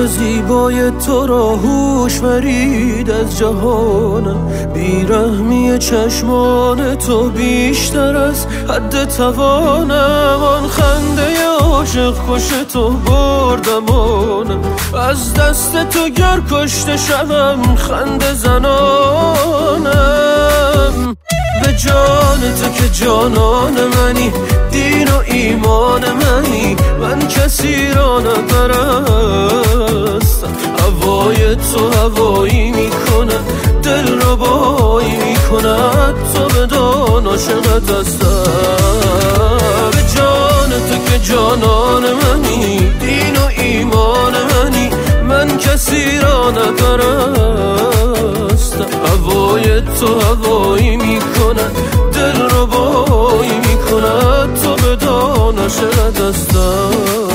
چشم زیبای تو را هوش ورید از جهانم. بیرحمی چشمان تو بیشتر از حد توانم. آن خنده عاشق کش تو بردمانم. از دست تو گر کشته شوم خنده زنانم. به جان تو که جانان منی، دین و ایمان منی، من کسی را نپرستم. هوای تو هوایی میکند، دل رو بایی میکند، تو بدان عاشقت هستم. به جان تو که جانان منی، دین و ایمان منی، من کسی را نپرستم. هوای تو هوایی میکند، دل رو بایی میکند، تو بدان عاشقت هستم.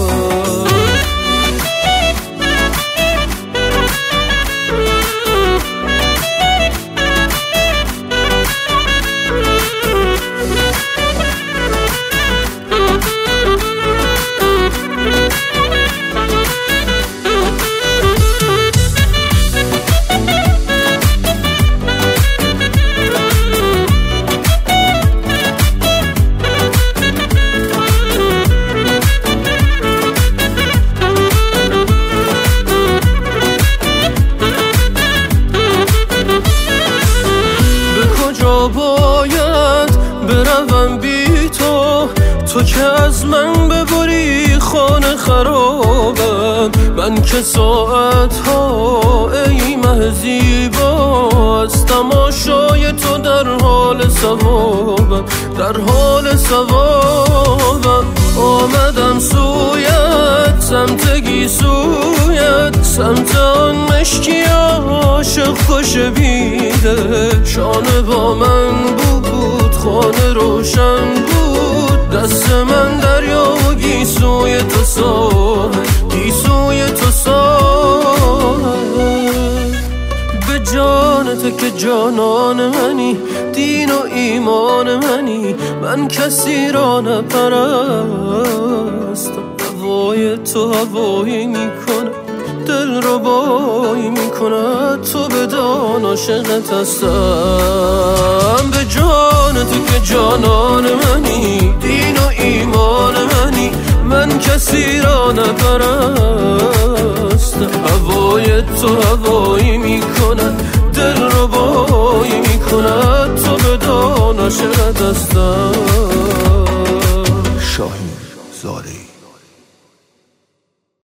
باید بروم بی تو، تو که از من ببری خانه خرابم. من که ساعتها ای مه زیبا از تماشای تو در حال ثوابم، در حال ثوابم. آمدم سویت، سمت گیسویت، سمت آن مشکی عاشق کش بیده. شانه با من بود، خانه روشن بود، دست من دریا و گیسوی تو ساحل، گیسوی تو ساحل. به جان تو که جانان منی، دین و ایمان منی، من کسی را نپرستم. هوای تو هوایی میکنه، دل رو بایی میکند، تو بدان عاشقت هستم. به جان تو که جانان منی، دین و ایمان منی، من کسی را نپرستم. هوای تو هوایی میکند، دل رو بایی میکند، تو بدان عاشقت هستم. شاهین زاده.